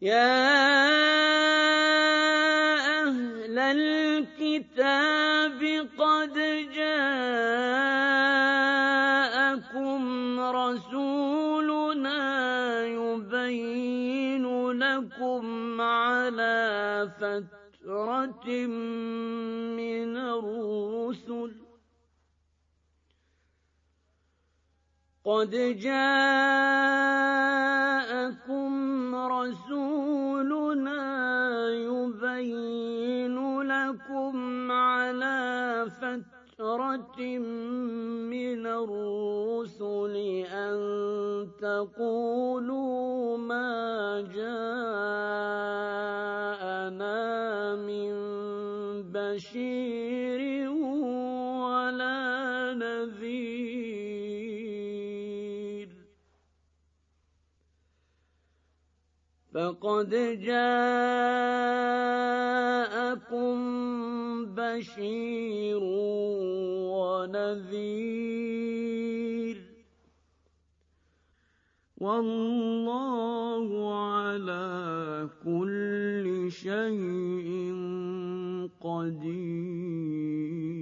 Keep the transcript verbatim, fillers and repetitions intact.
يَا أَهْلَ الْكِتَابِ قَدْ جَاءَكُمْ رَسُولُنَا يُبَيِّنُ لَكُمْ عَلَىٰ فَتْرَةٍ مِّنَ الرُّسُلِ قَدْ جَاءَكُمْ رَسُولُنَا يُبَيِّنُ لَكُمْ عَلَىٰ فَتْرَةٍ مِّنَ الرُّسُلِ أَن تَقُولُوا مَا جَاءَنَا مِن بَشِيرٍ وَلَا نَذِيرٍ ۖ فَقَدْ جَاءَكُم بَشِيرٌ وَنَذِيرٌ ۗ وَاللَّهُ عَلَىٰ كُلِّ شَيْءٍ قَدِيرٌ.